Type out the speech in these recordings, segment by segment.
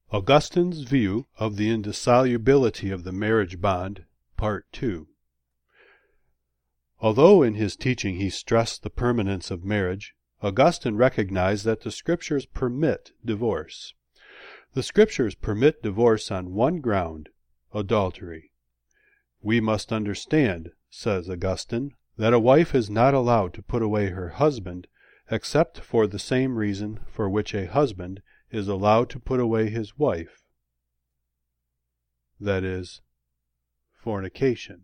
Augustine's View of the Indissolubility of the Marriage Bond, Part 2. Although in his teaching he stressed the permanence of marriage, Augustine recognized that the Scriptures permit divorce. The Scriptures permit divorce on one ground, adultery. We must understand, says Augustine, that a wife is not allowed to put away her husband except for the same reason for which a husband is allowed to put away his wife, that is, fornication.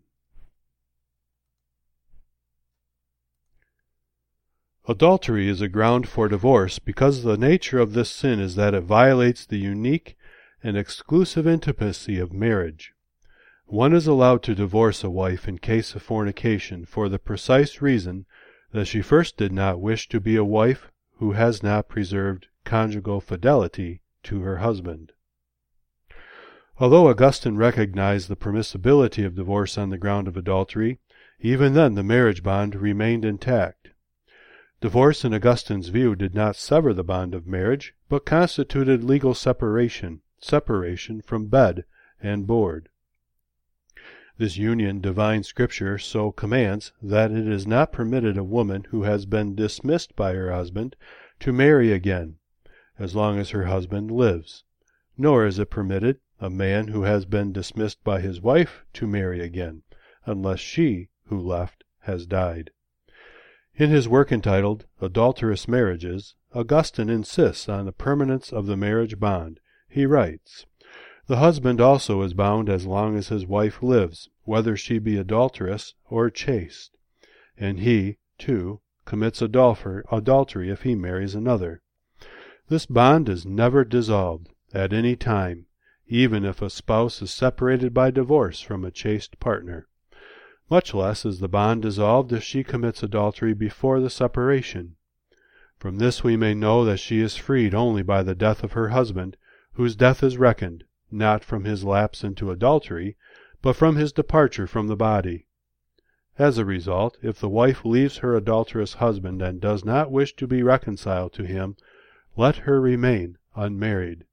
Adultery is a ground for divorce because the nature of this sin is that it violates the unique and exclusive intimacy of marriage. One is allowed to divorce a wife in case of fornication for the precise reason that she first did not wish to be a wife who has not preserved conjugal fidelity to her husband. Although Augustine recognized the permissibility of divorce on the ground of adultery, even then the marriage bond remained intact. Divorce in Augustine's view did not sever the bond of marriage, but constituted legal separation from bed and board. This union divine Scripture so commands that it is not permitted a woman who has been dismissed by her husband to marry again, as long as her husband lives, nor is it permitted a man who has been dismissed by his wife to marry again, unless she, who left, has died. In his work entitled Adulterous Marriages, Augustine insists on the permanence of the marriage bond. He writes, "The husband also is bound as long as his wife lives, whether she be adulterous or chaste, and he, too, commits adultery if he marries another. This bond is never dissolved at any time, even if a spouse is separated by divorce from a chaste partner. Much less is the bond dissolved if she commits adultery before the separation. From this we may know that she is freed only by the death of her husband, whose death is reckoned, not from his lapse into adultery, but from his departure from the body. As a result, if the wife leaves her adulterous husband and does not wish to be reconciled to him, let her remain unmarried."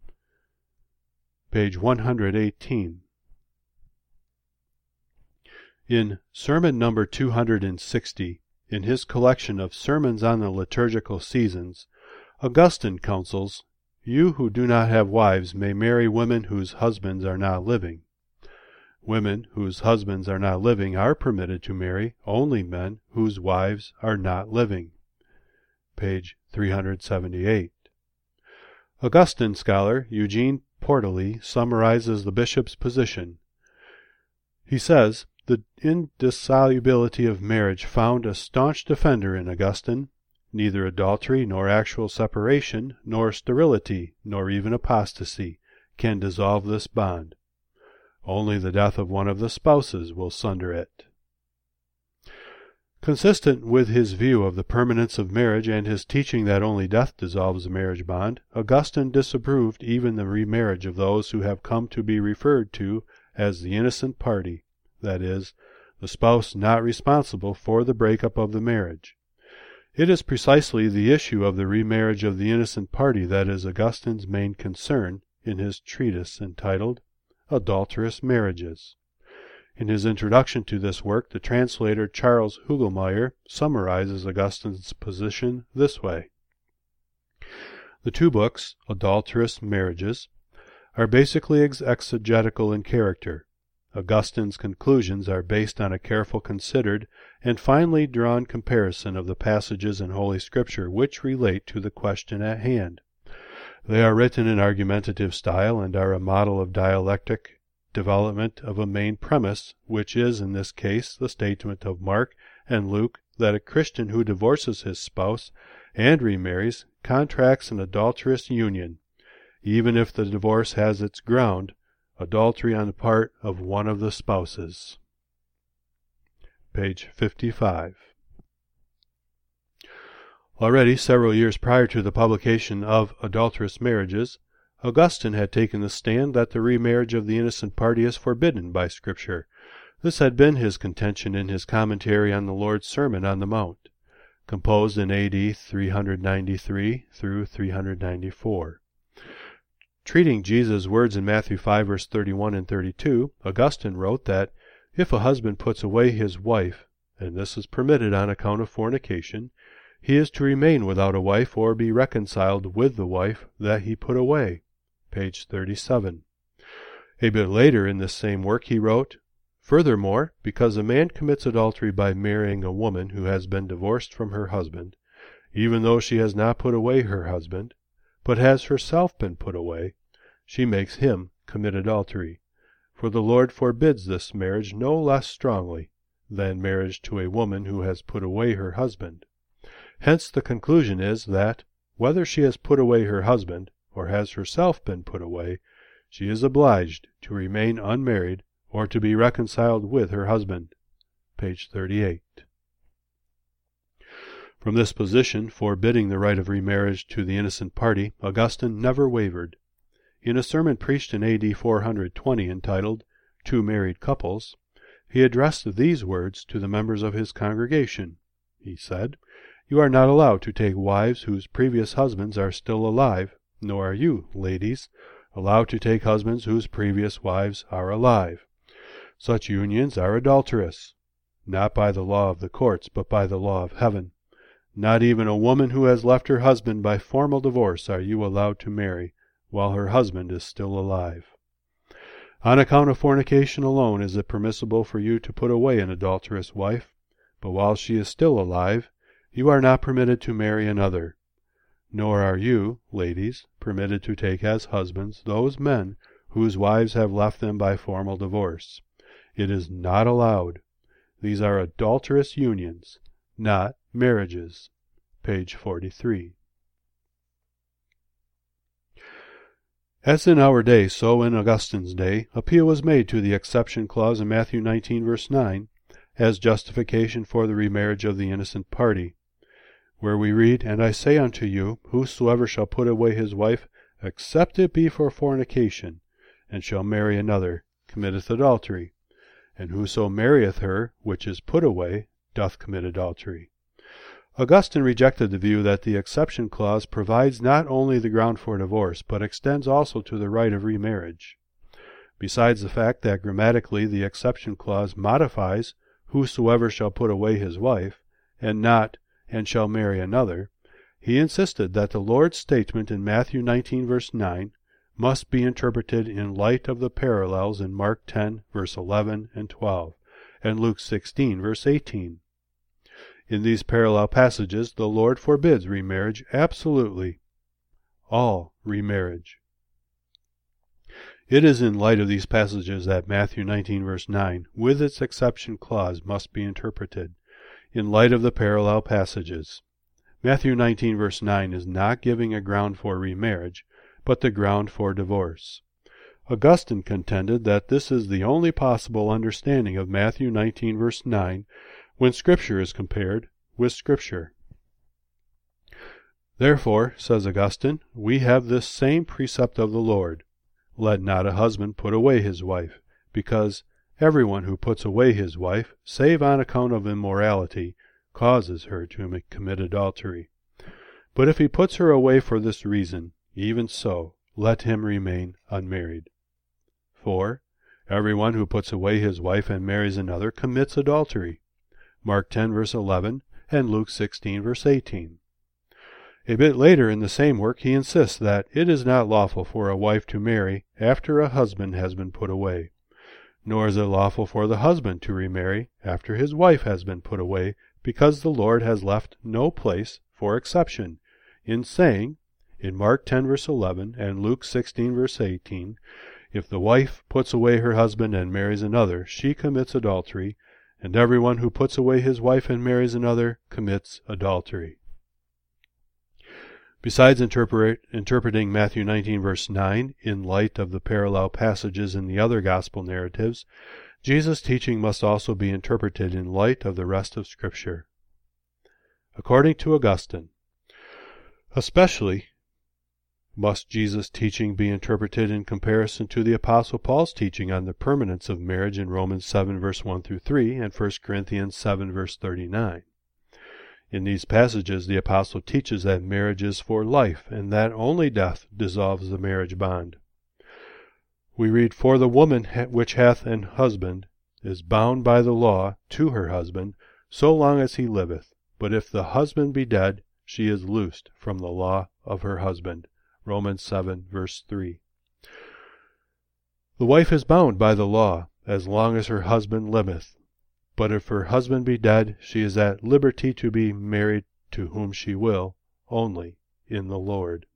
Page 118. In Sermon number 260, in his collection of Sermons on the Liturgical Seasons, Augustine counsels, "You who do not have wives may marry women whose husbands are not living. Women whose husbands are not living are permitted to marry only men whose wives are not living." Page 378. Augustine scholar Eugene Portally summarizes the bishop's position. He says, "The indissolubility of marriage found a staunch defender in Augustine. Neither adultery, nor actual separation, nor sterility, nor even apostasy can dissolve this bond. Only the death of one of the spouses will sunder it." Consistent with his view of the permanence of marriage and his teaching that only death dissolves the marriage bond, Augustine disapproved even the remarriage of those who have come to be referred to as the innocent party, that is, the spouse not responsible for the breakup of the marriage. It is precisely the issue of the remarriage of the innocent party that is Augustine's main concern in his treatise entitled Adulterous Marriages. In his introduction to this work, the translator Charles Hugelmeyer summarizes Augustine's position this way. The two books, Adulterous Marriages, are basically exegetical in character. Augustine's conclusions are based on a careful, considered, and finely drawn comparison of the passages in Holy Scripture which relate to the question at hand. They are written in argumentative style and are a model of dialectic development of a main premise, which is in this case the statement of Mark and Luke that a Christian who divorces his spouse and remarries contracts an adulterous union, even if the divorce has its ground adultery on the part of one of the spouses. Page 55. Already several years prior to the publication of Adulterous Marriages, Augustine had taken the stand that the remarriage of the innocent party is forbidden by Scripture. This had been his contention in his commentary on the Lord's Sermon on the Mount, composed in A.D. 393 through 394. Treating Jesus' words in Matthew 5, verse 31 and 32, Augustine wrote that if a husband puts away his wife, and this is permitted on account of fornication, he is to remain without a wife or be reconciled with the wife that he put away. Page 37. A bit later in this same work he wrote, "Furthermore, because a man commits adultery by marrying a woman who has been divorced from her husband, even though she has not put away her husband, but has herself been put away, she makes him commit adultery. For the Lord forbids this marriage no less strongly than marriage to a woman who has put away her husband. Hence the conclusion is that, whether she has put away her husband, or has herself been put away, she is obliged to remain unmarried or to be reconciled with her husband." Page 38. From this position, forbidding the right of remarriage to the innocent party, Augustine never wavered. In a sermon preached in A.D. 420 entitled, "Two Married Couples," he addressed these words to the members of his congregation. He said, "You are not allowed to take wives whose previous husbands are still alive, nor are you, ladies, allowed to take husbands whose previous wives are alive. Such unions are adulterous, not by the law of the courts, but by the law of heaven. Not even a woman who has left her husband by formal divorce are you allowed to marry while her husband is still alive. On account of fornication alone is it permissible for you to put away an adulterous wife, but while she is still alive, you are not permitted to marry another. Nor are you, ladies, permitted to take as husbands those men whose wives have left them by formal divorce. It is not allowed. These are adulterous unions, not marriages." Page 43. As in our day, so in Augustine's day, appeal was made to the exception clause in Matthew 19, verse 9, as justification for the remarriage of the innocent party, where we read, "And I say unto you, whosoever shall put away his wife, except it be for fornication, and shall marry another, committeth adultery. And whoso marrieth her which is put away, doth commit adultery." Augustine rejected the view that the exception clause provides not only the ground for divorce, but extends also to the right of remarriage. Besides the fact that grammatically the exception clause modifies "whosoever shall put away his wife," and not "and shall marry another," he insisted that the Lord's statement in Matthew 19, verse 9, must be interpreted in light of the parallels in Mark 10, verse 11 and 12, and Luke 16, verse 18. In these parallel passages, the Lord forbids remarriage absolutely, all remarriage. It is in light of these passages that Matthew 19, verse 9, with its exception clause, must be interpreted, in light of the parallel passages. Matthew 19, verse 9 is not giving a ground for remarriage, but the ground for divorce. Augustine contended that this is the only possible understanding of Matthew 19, verse 9, when Scripture is compared with Scripture. Therefore, says Augustine, we have this same precept of the Lord, "Let not a husband put away his wife," because everyone who puts away his wife, save on account of immorality, causes her to commit adultery. But if he puts her away for this reason, even so, let him remain unmarried. For everyone who puts away his wife and marries another commits adultery. Mark 10, verse 11, and Luke 16, verse 18. A bit later in the same work he insists that it is not lawful for a wife to marry after a husband has been put away, nor is it lawful for the husband to remarry after his wife has been put away, because the Lord has left no place for exception, in saying, in Mark 10, verse 11, and Luke 16, verse 18, if the wife puts away her husband and marries another, she commits adultery, and everyone who puts away his wife and marries another commits adultery. Besides interpreting Matthew 19, verse 9, in light of the parallel passages in the other gospel narratives, Jesus' teaching must also be interpreted in light of the rest of Scripture. According to Augustine, especially must Jesus' teaching be interpreted in comparison to the Apostle Paul's teaching on the permanence of marriage in Romans 7, verse 1 through 3, and 1 Corinthians 7, verse 39. In these passages the apostle teaches that marriage is for life, and that only death dissolves the marriage bond. We read, "For the woman which hath an husband is bound by the law to her husband, so long as he liveth. But if the husband be dead, she is loosed from the law of her husband." Romans 7, verse 3. The wife is bound by the law as long as her husband liveth. But if her husband be dead, she is at liberty to be married to whom she will, only in the Lord.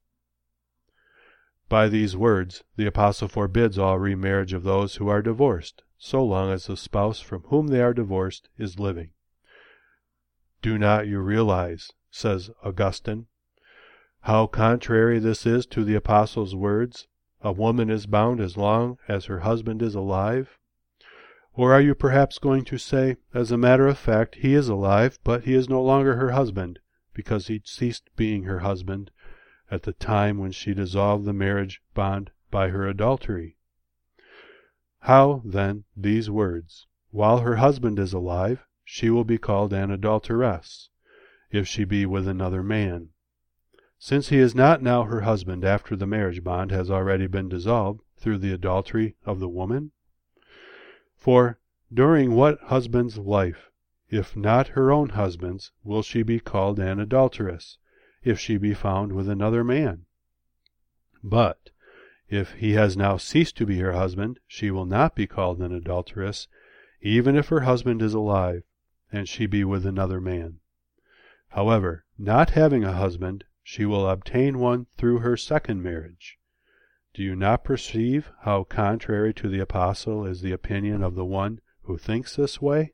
By these words, the apostle forbids all remarriage of those who are divorced, so long as the spouse from whom they are divorced is living. "Do not you realize," says Augustine, "how contrary this is to the apostle's words, 'A woman is bound as long as her husband is alive'? Or are you perhaps going to say, as a matter of fact, he is alive, but he is no longer her husband, because he ceased being her husband at the time when she dissolved the marriage bond by her adultery? How, then, these words, 'While her husband is alive, she will be called an adulteress, if she be with another man'? Since he is not now her husband after the marriage bond has already been dissolved through the adultery of the woman? For during what husband's life, if not her own husband's, will she be called an adulteress, if she be found with another man? But if he has now ceased to be her husband, she will not be called an adulteress, even if her husband is alive, and she be with another man. However, not having a husband, she will obtain one through her second marriage. Do you not perceive how contrary to the apostle is the opinion of the one who thinks this way?"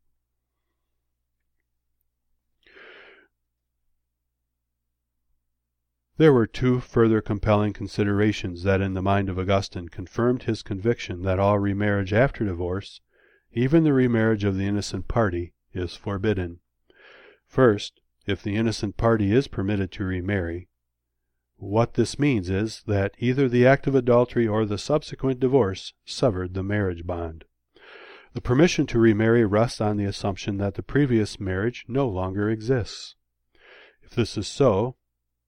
There were two further compelling considerations that in the mind of Augustine confirmed his conviction that all remarriage after divorce, even the remarriage of the innocent party, is forbidden. First, if the innocent party is permitted to remarry, what this means is that either the act of adultery or the subsequent divorce severed the marriage bond. The permission to remarry rests on the assumption that the previous marriage no longer exists. If this is so,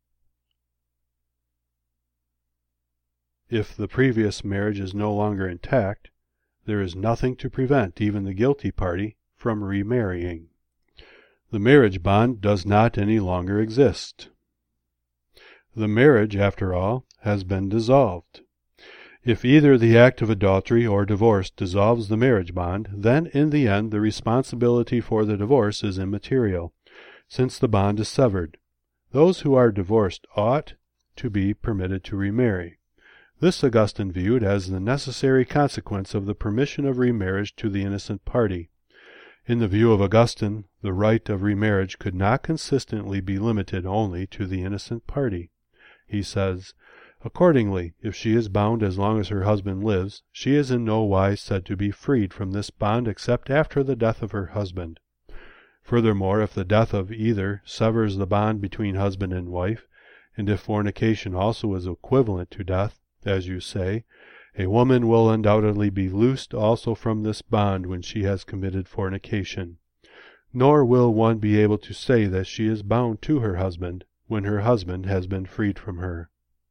if the previous marriage is no longer intact, there is nothing to prevent even the guilty party from remarrying. The marriage bond does not any longer exist. The marriage, after all, has been dissolved. If either the act of adultery or divorce dissolves the marriage bond, then in the end the responsibility for the divorce is immaterial, since the bond is severed. Those who are divorced ought to be permitted to remarry. This Augustine viewed as the necessary consequence of the permission of remarriage to the innocent party. In the view of Augustine, the right of remarriage could not consistently be limited only to the innocent party. He says, "Accordingly, if she is bound as long as her husband lives, she is in no wise said to be freed from this bond except after the death of her husband. Furthermore, if the death of either severs the bond between husband and wife, and if fornication also is equivalent to death, as you say, a woman will undoubtedly be loosed also from this bond when she has committed fornication. Nor will one be able to say that she is bound to her husband when her husband has been freed from her.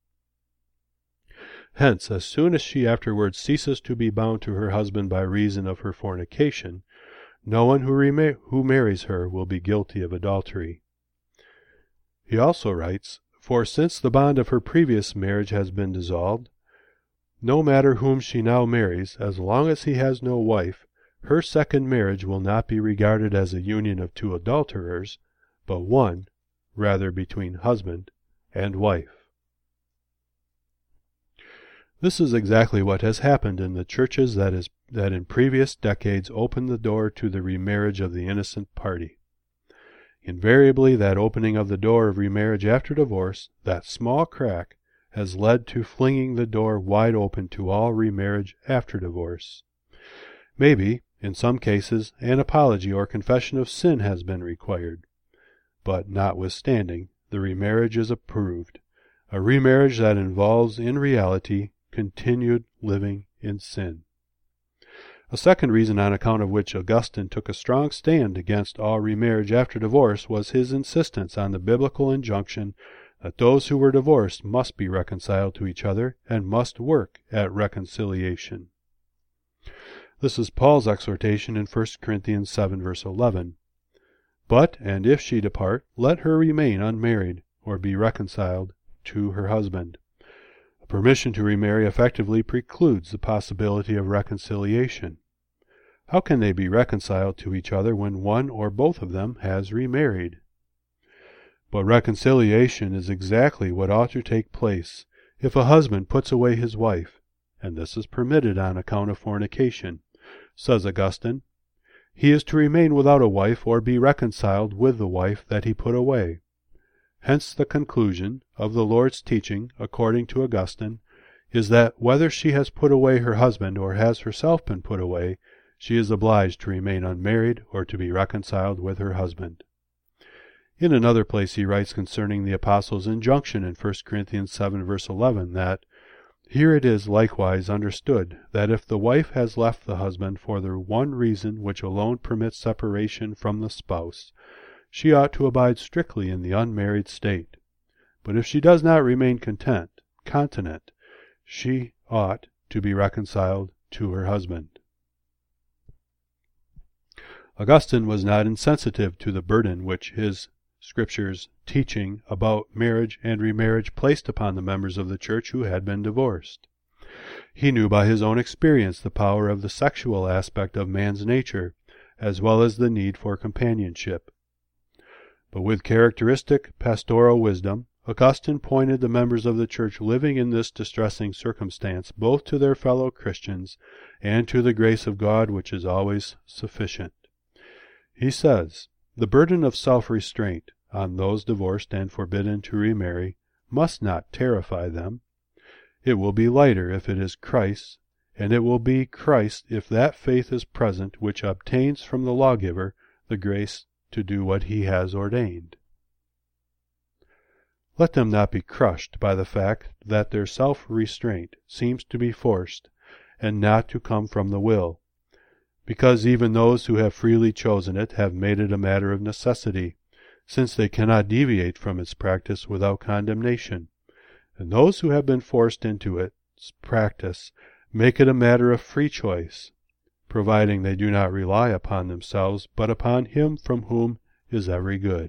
Hence, as soon as she afterwards ceases to be bound to her husband by reason of her fornication, no one who marries her will be guilty of adultery." He also writes, "For since the bond of her previous marriage has been dissolved, no matter whom she now marries, as long as he has no wife, her second marriage will not be regarded as a union of two adulterers, but one, rather between husband and wife." This is exactly what has happened in the churches that in previous decades opened the door to the remarriage of the innocent party. Invariably, that opening of the door of remarriage after divorce, that small crack, has led to flinging the door wide open to all remarriage after divorce. Maybe, in some cases, an apology or confession of sin has been required. But notwithstanding, the remarriage is approved, a remarriage that involves in reality continued living in sin. A second reason on account of which Augustine took a strong stand against all remarriage after divorce was his insistence on the biblical injunction that those who were divorced must be reconciled to each other and must work at reconciliation. This is Paul's exhortation in 1 Corinthians 7, verse 11. But, and if she depart, let her remain unmarried, or be reconciled to her husband. A permission to remarry effectively precludes the possibility of reconciliation. How can they be reconciled to each other when one or both of them has remarried? But reconciliation is exactly what ought to take place if a husband puts away his wife, and this is permitted on account of fornication. Says Augustine, he is to remain without a wife or be reconciled with the wife that he put away. Hence the conclusion of the Lord's teaching, according to Augustine, is that whether she has put away her husband or has herself been put away, she is obliged to remain unmarried or to be reconciled with her husband. In another place he writes concerning the apostle's injunction in 1 Corinthians 7, verse 11, that here it is likewise understood that if the wife has left the husband for the one reason which alone permits separation from the spouse, she ought to abide strictly in the unmarried state. But if she does not remain continent, she ought to be reconciled to her husband. Augustine was not insensitive to the burden which his Scriptures teaching about marriage and remarriage placed upon the members of the Church who had been divorced. He knew by his own experience the power of the sexual aspect of man's nature, as well as the need for companionship. But with characteristic pastoral wisdom, Augustine pointed the members of the Church living in this distressing circumstance both to their fellow Christians and to the grace of God, which is always sufficient. He says, the burden of self-restraint on those divorced and forbidden to remarry must not terrify them. It will be lighter if it is Christ, and it will be Christ if that faith is present which obtains from the lawgiver the grace to do what he has ordained. Let them not be crushed by the fact that their self-restraint seems to be forced and not to come from the will, because even those who have freely chosen it have made it a matter of necessity, since they cannot deviate from its practice without condemnation, and those who have been forced into its practice make it a matter of free choice, providing they do not rely upon themselves, but upon Him from whom is every good.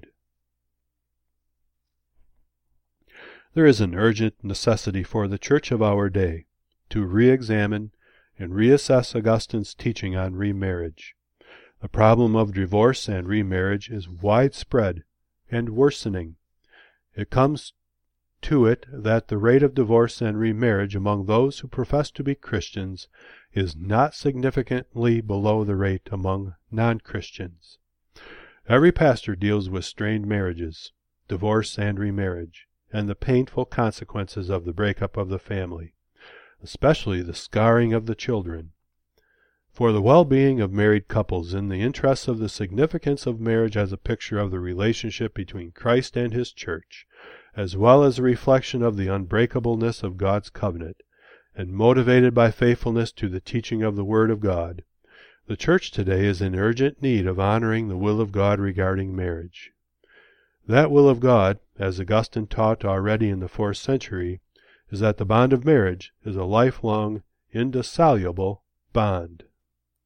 There is an urgent necessity for the Church of our day to re-examine and reassess Augustine's teaching on remarriage. The problem of divorce and remarriage is widespread and worsening. It comes to it that the rate of divorce and remarriage among those who profess to be Christians is not significantly below the rate among non-Christians. Every pastor deals with strained marriages, divorce and remarriage, and the painful consequences of the breakup of the family, especially the scarring of the children. For the well-being of married couples, in the interests of the significance of marriage as a picture of the relationship between Christ and His Church, as well as a reflection of the unbreakableness of God's covenant, and motivated by faithfulness to the teaching of the Word of God, the Church today is in urgent need of honoring the will of God regarding marriage. That will of God, as Augustine taught already in the 4th century, is that the bond of marriage is a lifelong, indissoluble bond.